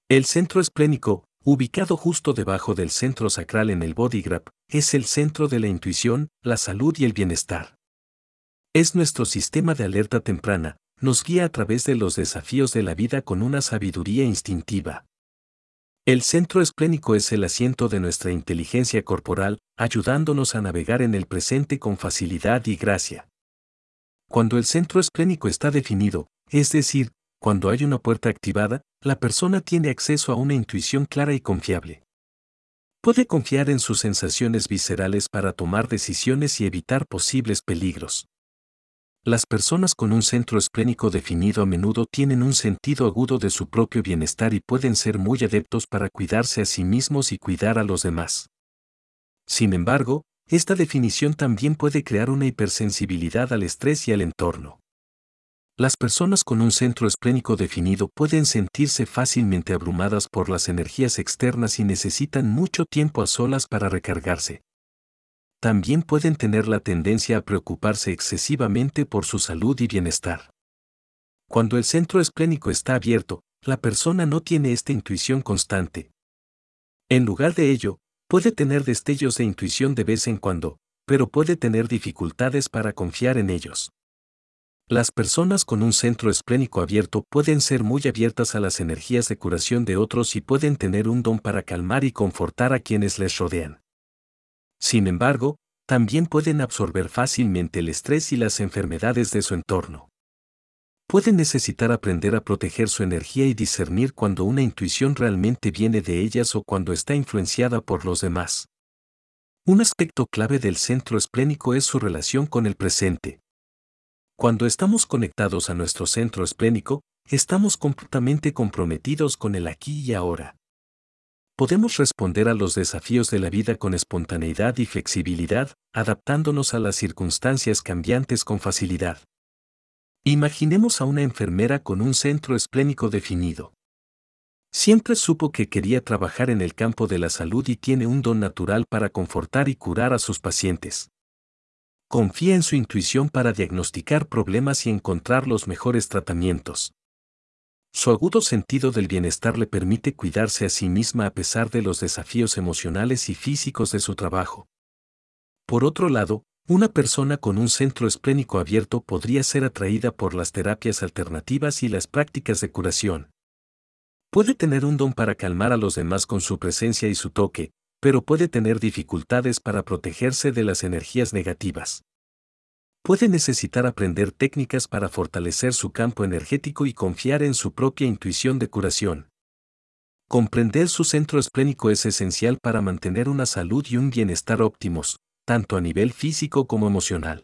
El centro esplénico, ubicado justo debajo del centro sacral en el body graph, es el centro de la intuición, la salud y el bienestar. Es nuestro sistema de alerta temprana, nos guía a través de los desafíos de la vida con una sabiduría instintiva. El centro esplénico es el asiento de nuestra inteligencia corporal, ayudándonos a navegar en el presente con facilidad y gracia. Cuando el centro esplénico está definido, es decir, cuando hay una puerta activada, la persona tiene acceso a una intuición clara y confiable. Puede confiar en sus sensaciones viscerales para tomar decisiones y evitar posibles peligros. Las personas con un centro esplénico definido a menudo tienen un sentido agudo de su propio bienestar y pueden ser muy adeptos para cuidarse a sí mismos y cuidar a los demás. Sin embargo, esta definición también puede crear una hipersensibilidad al estrés y al entorno. Las personas con un centro esplénico definido pueden sentirse fácilmente abrumadas por las energías externas y necesitan mucho tiempo a solas para recargarse. También pueden tener la tendencia a preocuparse excesivamente por su salud y bienestar. Cuando el centro esplénico está abierto, la persona no tiene esta intuición constante. En lugar de ello, puede tener destellos de intuición de vez en cuando, pero puede tener dificultades para confiar en ellos. Las personas con un centro esplénico abierto pueden ser muy abiertas a las energías de curación de otros y pueden tener un don para calmar y confortar a quienes les rodean. Sin embargo, también pueden absorber fácilmente el estrés y las enfermedades de su entorno. Pueden necesitar aprender a proteger su energía y discernir cuando una intuición realmente viene de ellas o cuando está influenciada por los demás. Un aspecto clave del centro esplénico es su relación con el presente. Cuando estamos conectados a nuestro centro esplénico, estamos completamente comprometidos con el aquí y ahora. Podemos responder a los desafíos de la vida con espontaneidad y flexibilidad, adaptándonos a las circunstancias cambiantes con facilidad. Imaginemos a una enfermera con un centro esplénico definido. Siempre supo que quería trabajar en el campo de la salud y tiene un don natural para confortar y curar a sus pacientes. Confía en su intuición para diagnosticar problemas y encontrar los mejores tratamientos. Su agudo sentido del bienestar le permite cuidarse a sí misma a pesar de los desafíos emocionales y físicos de su trabajo. Por otro lado, una persona con un centro esplénico abierto podría ser atraída por las terapias alternativas y las prácticas de curación. Puede tener un don para calmar a los demás con su presencia y su toque, pero puede tener dificultades para protegerse de las energías negativas. Puede necesitar aprender técnicas para fortalecer su campo energético y confiar en su propia intuición de curación. Comprender su centro esplénico es esencial para mantener una salud y un bienestar óptimos, tanto a nivel físico como emocional.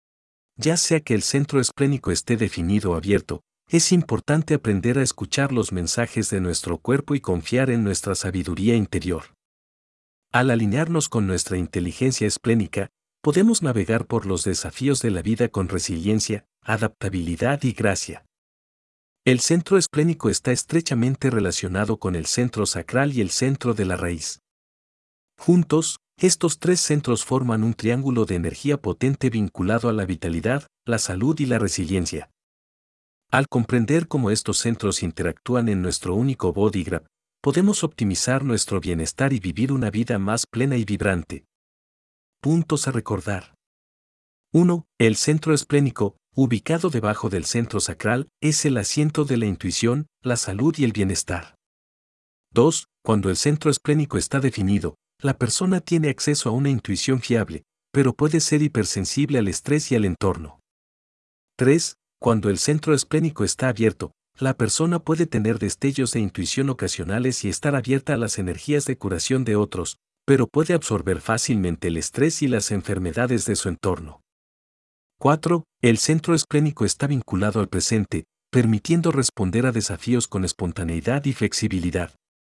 Ya sea que el centro esplénico esté definido o abierto, es importante aprender a escuchar los mensajes de nuestro cuerpo y confiar en nuestra sabiduría interior. Al alinearnos con nuestra inteligencia esplénica, podemos navegar por los desafíos de la vida con resiliencia, adaptabilidad y gracia. El centro esplénico está estrechamente relacionado con el centro sacral y el centro de la raíz. Juntos, estos tres centros forman un triángulo de energía potente vinculado a la vitalidad, la salud y la resiliencia. Al comprender cómo estos centros interactúan en nuestro único body graph, podemos optimizar nuestro bienestar y vivir una vida más plena y vibrante. Puntos a recordar. 1. El centro esplénico, ubicado debajo del centro sacral, es el asiento de la intuición, la salud y el bienestar. 2. Cuando el centro esplénico está definido, la persona tiene acceso a una intuición fiable, pero puede ser hipersensible al estrés y al entorno. 3. Cuando el centro esplénico está abierto, la persona puede tener destellos de intuición ocasionales y estar abierta a las energías de curación de otros, pero puede absorber fácilmente el estrés y las enfermedades de su entorno. 4. El centro esplénico está vinculado al presente, permitiendo responder a desafíos con espontaneidad y flexibilidad.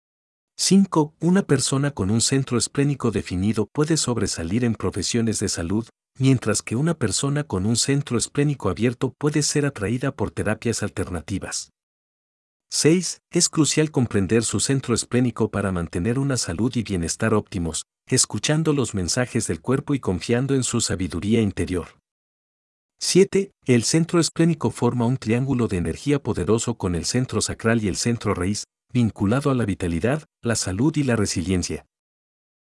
5. Una persona con un centro esplénico definido puede sobresalir en profesiones de salud, mientras que una persona con un centro esplénico abierto puede ser atraída por terapias alternativas. 6. Es crucial comprender su centro esplénico para mantener una salud y bienestar óptimos, escuchando los mensajes del cuerpo y confiando en su sabiduría interior. 7. El centro esplénico forma un triángulo de energía poderoso con el centro sacral y el centro raíz, vinculado a la vitalidad, la salud y la resiliencia.